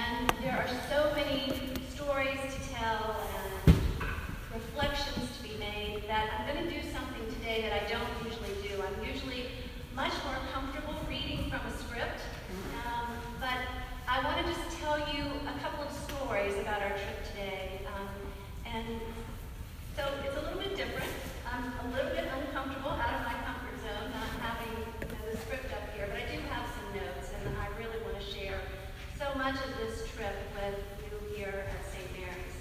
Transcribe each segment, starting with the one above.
And there are so many stories to tell and reflections to be made that I'm going to do something today that I don't usually do. I'm usually much more comfortable reading from a script, but I want to just tell you a couple of stories about our trip today. And so it's a little bit different. I'm a little bit uncomfortable, out of my comfort zone, not having the script up here, but I do have some notes, and I really want to share so much of this trip with you here at St. Mary's.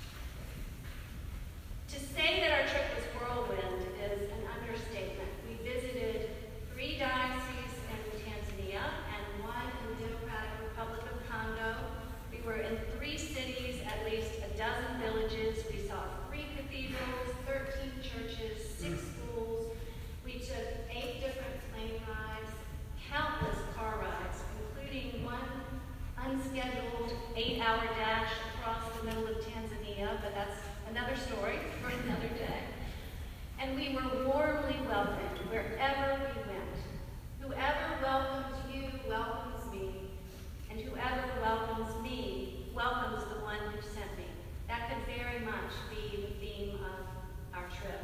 To say that our trip was whirlwind is an understatement. We visited 3 dioceses in Tanzania and 1 in the Democratic Republic of Congo. We were in 3 cities, at least a dozen villages. We saw 3 cathedrals, 13 churches, 6 schools. We took 8 different plane rides, countless car rides, including 1 unscheduled 8-hour dash across the middle of Tanzania, but that's another story for another day. And we were warmly welcomed wherever we went. Whoever welcomes you welcomes me, and whoever welcomes me welcomes the one who sent me. That could very much be the theme of our trip.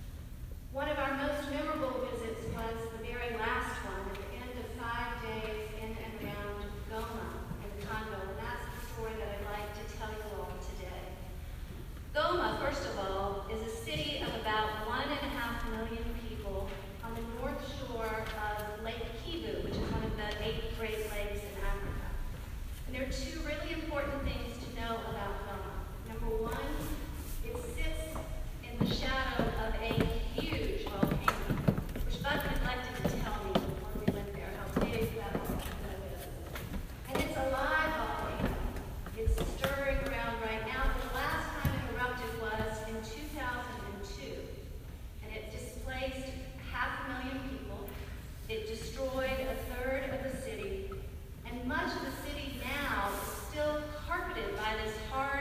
One of our most memorable visits was the very last one at the end of 5 days in and around Goma in Congo, and that's the story that I'd like to tell you all today. Goma, first of all, is a city of about 1.5 million people on the north shore of Lake Kivu, which is one of the 8 Great Lakes in Africa. And there are 2 really important things to know about Goma. Number 1, it sits in the shadow of a huge volcano, which Bud neglected to tell me before we went there how big that volcano is. And it's a live volcano. It's stirring around right now, but the last time it erupted was in 2002. And it displaced 500,000 people. It destroyed 1/3 of the city. And much of the city now is still carpeted by this hard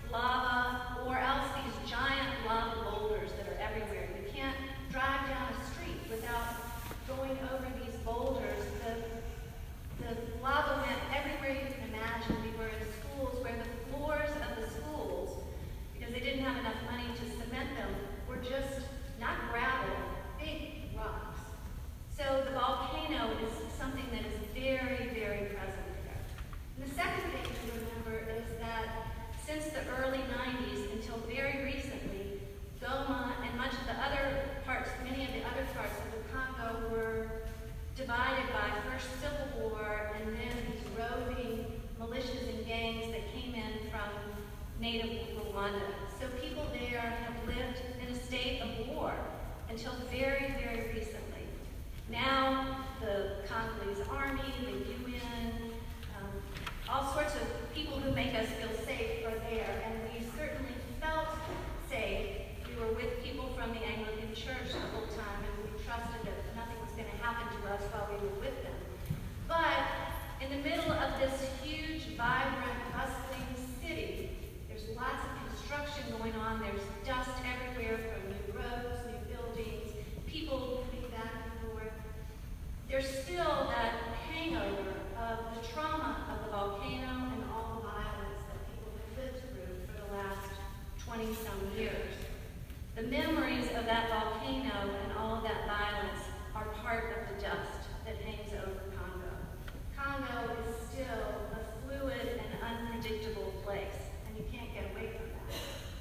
lava, or else these giant lava boulders that are everywhere. You can't drive down a street without going over these boulders. The lava went everywhere you can imagine. We were in schools where the floors of the schools, because they didn't have enough money to cement them, were just not gravel, big rocks. So the volcano is something that is very, very present there. And the second thing to remember is that since the early 90s until very recently, Goma and much of the other parts, many of the other parts of the Congo were divided by first civil war and then these roving militias and gangs that came in from native Rwanda. So people there have lived in a state of war until very, very recently. Now the Congolese army, the UN, all sorts of people who make us feel safe are there, and we certainly felt safe. We were with people from the Anglican Church the whole time, and we trusted that nothing was going to happen to us while we were with them. But in the middle of this huge, vibrant, bustling city, there's lots of construction going on. There's dust everywhere from new roads, new buildings, people moving back and forth. There's still that hangover of the trauma of the volcano and all the violence that people have lived through for the last 20-some years. The memories of that volcano and all of that violence are part of the dust that hangs over Congo. Congo is still a fluid and unpredictable place, and you can't get away from that.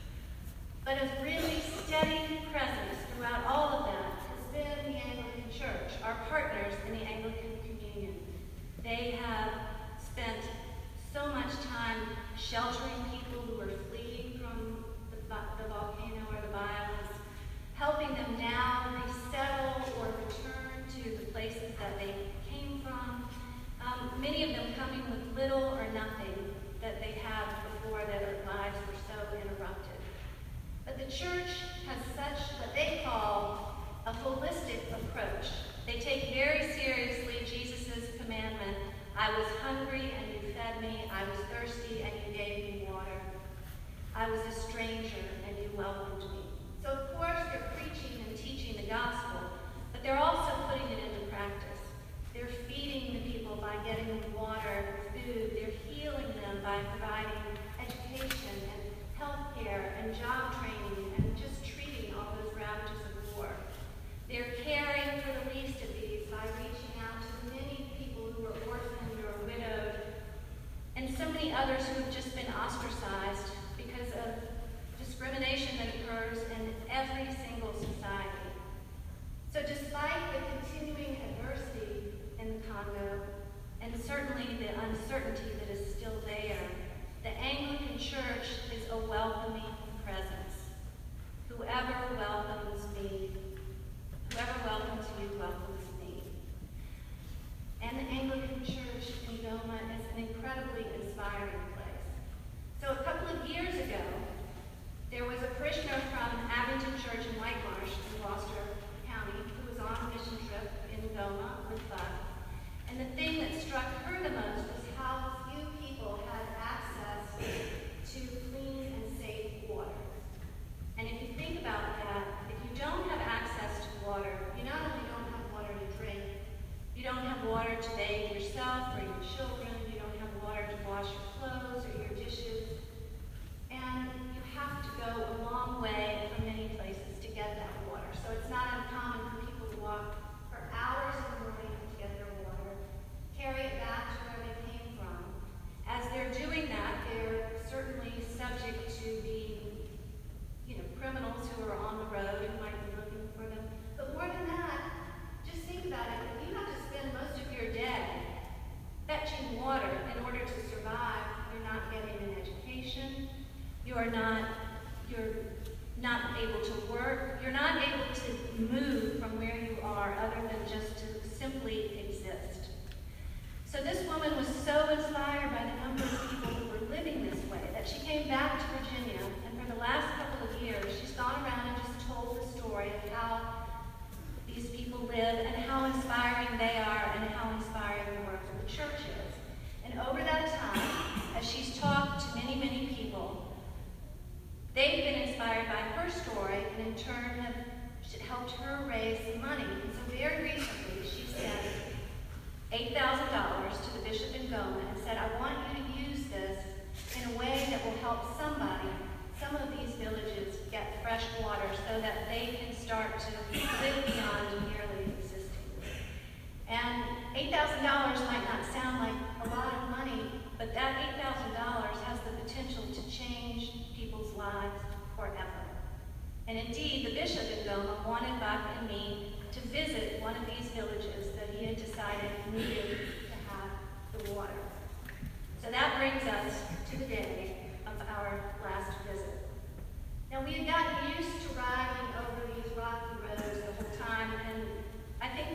But a really steady presence throughout all of that has been the Anglican Church, our partners in the Anglican Communion. They have spent so much time sheltering people who are fleeing from the volcano or the violence, helping them now resettle or return to the places that they came from. Many of them coming with little or nothing that they had before their lives were so interrupted. But the church has such what they call a holistic approach. They take very seriously Jesus' commandment, I was hungry and you fed me, I was thirsty and you gave me water. I was a stranger and you welcomed me. So of course they're preaching and teaching the gospel, but they're also putting it into practice. They're feeding the people by getting them water, food. They're healing them discrimination that occurs in every single society. So despite the continuing adversity in the Congo, and certainly the uncertainty that is still there, the Anglican Church is a welcoming presence. Whoever welcomes me, whoever welcomes you welcomes me. And the Anglican Church in Goma is an incredibly inspiring place. So a couple of years ago, there was a parishioner from Abington Church in Whitemarsh in Gloucester County who was on a mission trip in Goma with Buck. And the thing that struck her the most was how few people had access to clean and safe water. And if you think about that, if you don't have access to water, you not only don't have water to drink, you don't have water to bathe yourself or your children, you don't have water to wash your clothes or your dishes, and you have to go a long way from many places to get that water. So it's not uncommon for people to walk for hours in the morning to get their water, carry it back to where they came from. As they're doing that, they're certainly subject to being, criminals who are on the road who might be looking for them. But more than that, just think about it. If you have to spend most of your day fetching water in order to survive, you're not getting an education, you're not able to work, you're not able to move from where you are other than just to simply exist. So this woman was so inspired by the number of people who were living this way that she came back to Virginia, and for the last couple of years, she's gone around and just told the story of how these people live and how inspiring they are and how inspiring the work of the church is. And over that time, as she's talked to many, many people, they've been inspired by her story and in turn have helped her raise some money. And so very recently, she sent $8,000 to the bishop in Goma and said, I want you to use this in a way that will help some of these villages get fresh water so that they can start to live beyond merely existing. And $8,000 might not sound like a lot of money, but that $8,000 has the potential to change people's lives forever. And indeed, the bishop in Goma wanted Buck and me to visit one of these villages that he had decided needed to have the water. So that brings us to the day of our last visit. Now, we had gotten used to riding over these rocky roads the whole time, and I think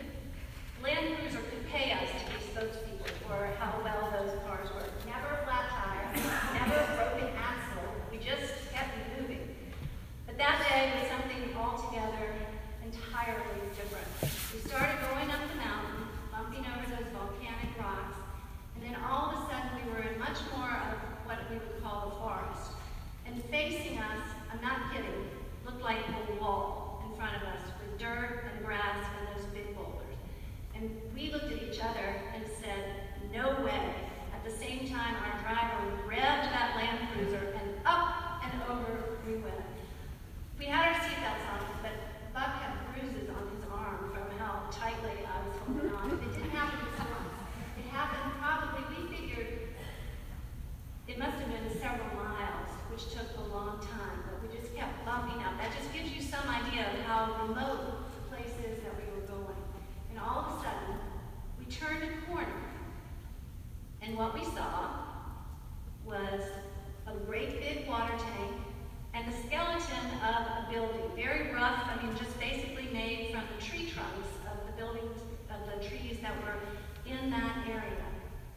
Land Cruiser could pay us to be spokespeople for how well those cars work. Never a flat tire, never a broken axle. We just kept moving. But that day was something altogether entirely different. We started going up the mountain, bumping over those volcanic rocks, and then all of a sudden we were in much more of what we would call the forest. And facing us, I'm not kidding, looked like a wall in front of us with dirt and grass and those big boulders. And we looked at each other and said, no way. At the same time, our driver revved that Land Cruiser and up and over we went. We had our seatbelts on, but Buck had bruises on his arm from how tightly I was holding on. It didn't happen just once. It happened probably, we figured, it must have been several miles, which took a long time, but we just kept bumping up. That just gives you some idea of how remote the place is that we were going. And all of a sudden, we turned a corner, and what we saw was a great big water tank and the skeleton of a building, very rough, just basically made from the tree trunks of the buildings, of the trees that were in that area.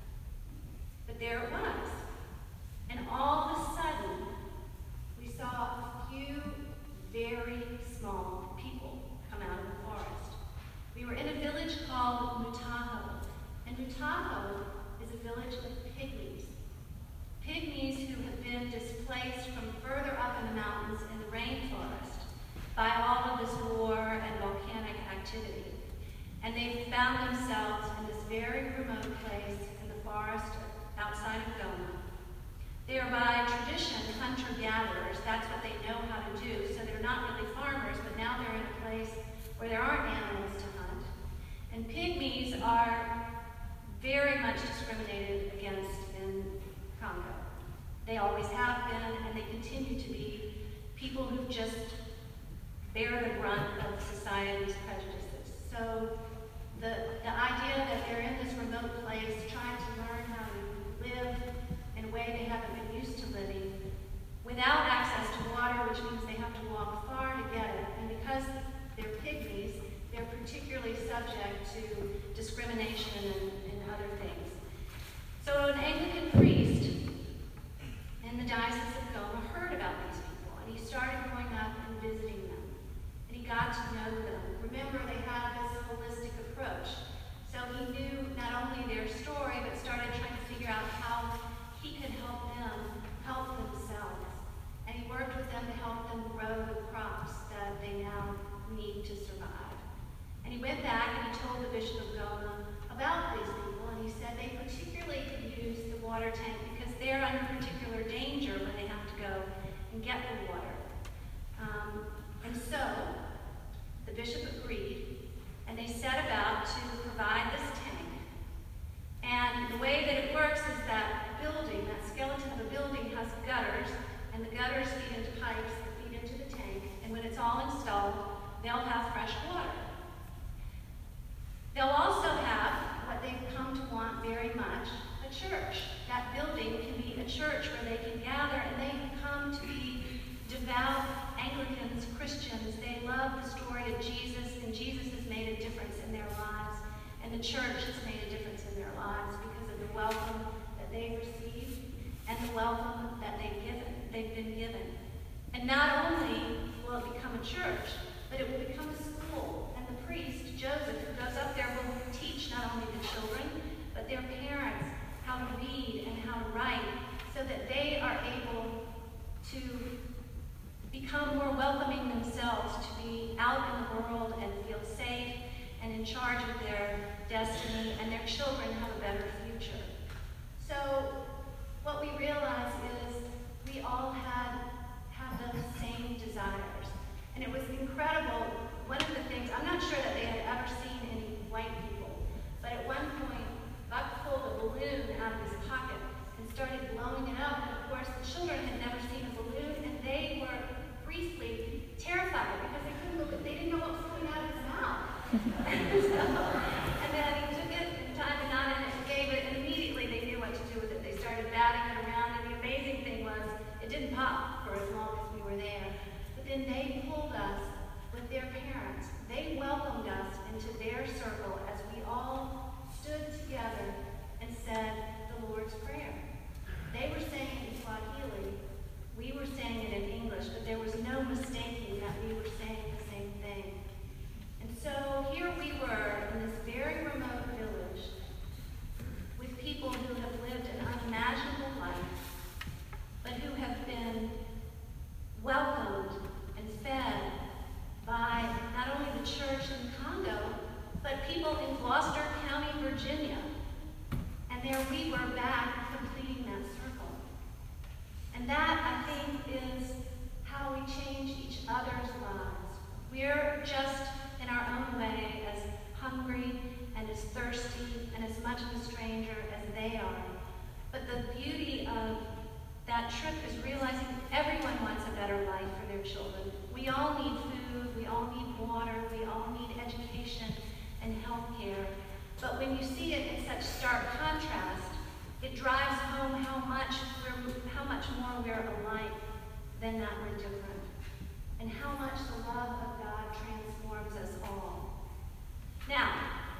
But there it was. And all of a sudden, we saw a few very small people come out of the forest. We were in a village called Mutaho. And Mutaho is a village of pygmies. Pygmies who have been displaced from further up in the mountains in the rainforest by all of this war and volcanic activity. And they've found themselves in this very remote place in the forest outside of Goma. They are by tradition hunter-gatherers. That's what they know how to do. So they're not really farmers, but now they're in a place where there aren't animals to hunt. And pygmies are very much discriminated against in Congo. They always have been, and they continue to be people who just bear the brunt of society's prejudices. So the idea that they're in this remote place trying to learn how to live in a way they haven't been used to living, without access to water, which means they have to walk far to get it, and because they're pygmies, they're particularly subject to discrimination and other things. So an Anglican priest in the Diocese of Goma heard about these people, and he started going up and visiting them, and he got to know them. Remember, they had this holistic approach, so he knew not only their story, but started trying to figure out how he could help them help themselves. And he worked with them to help them grow the crops that they now need to survive. And he went back and he told the Bishop of Goma about these people, and he said they particularly could use the water tank because they're under particular danger when they have to go and get the water. And so the bishop agreed, and they set about to provide this tank. And the way that it works is that a building, that skeleton of a building, has gutters, and the gutters feed into pipes that feed into the tank, and when it's all installed, they'll have fresh water. They'll also have what they've come to want very much, a church. That building can be a church where they can gather, and they have come to be devout Anglicans, Christians. They love the story of Jesus, and Jesus has made a difference in their lives, and the church has made a difference in their lives because of the welcome that they've received and the welcome that they've been given. And not only will it become a church, but it will become a school. And the priest, Joseph, who goes up there, will teach not only the children, but their parents how to read and how to write, so that they are able to become more welcoming themselves, to be out in the world and feel safe and in charge of their destiny, and their children have a better future. So what we realize is we all have those same desires. And it was incredible. One of the things, I'm not sure that they had ever seen any white people, but at one point, Buck pulled a balloon out of his pocket and started blowing it up. And of course, the children had never seen a balloon, and they were briefly terrified because they couldn't look at, they didn't know what was coming out of his mouth. And then he took it and tied a knot in it and gave it, and immediately they knew what to do with it. They started batting it around, and the amazing thing was it didn't pop for as long as we were there. But then they pulled us with their parents. They welcomed us into their circle as we all stood together and said the Lord's Prayer. They were saying it in Swahili. We were saying it in English, but there was no mistaking that we were saying the same thing. And so here we were in this very remote village with people who have lived an unimaginable life, but who have been welcomed and fed by not only the church in Congo, but people in Gloucester County, Virginia. And there we were back completing that circle. And that, I think, is how we change each other's lives. We're just, in our own way, as hungry and as thirsty and as much of a stranger as they are. But the beauty of that trip is realizing everyone wants a better life for their children. We all need food, we all need water, we all need education and health care. But when you see it in such stark contrast, it drives home how much more we're alike than that we're different, and how much the love of God transforms us all. Now,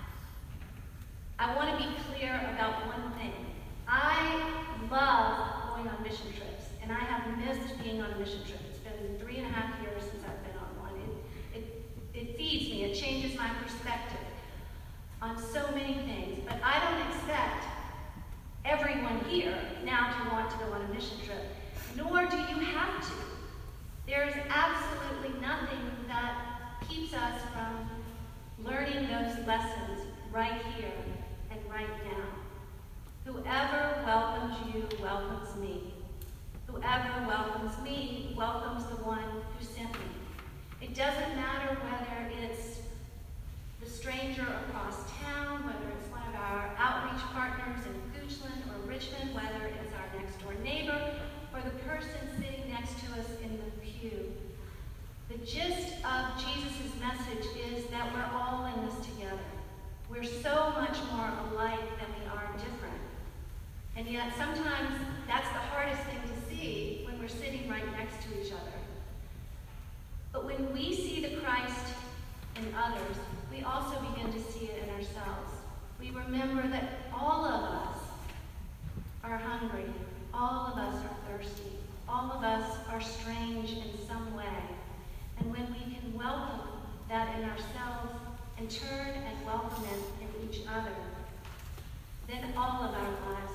I want to be clear about one thing. I love going on mission trips, and I have missed being on a mission trip. It's been 3.5 years since I've been on one. It feeds me, it changes my perspective on so many things, but I don't expect everyone here now to want to go on a mission trip, nor do you have to. There's absolutely nothing that keeps us from learning those lessons right here and right now. Whoever welcomes you welcomes me. Whoever welcomes me welcomes the one who sent me. It doesn't matter whether it's the stranger across town, whether it's one of our outreach partners in Goochland or Richmond, whether it's our next door neighbor, or the person sitting next to us in the pew. you. The gist of Jesus' message is that we're all in this together. We're so much more alike than we are different. And yet sometimes that's the hardest thing to see when we're sitting right next to each other. But when we see the Christ in others, we also begin to see it in ourselves. We remember that all of us are hungry. All of us are thirsty. All of us are strange in some way. And when we can welcome that in ourselves and turn and welcome it in each other, then all of our lives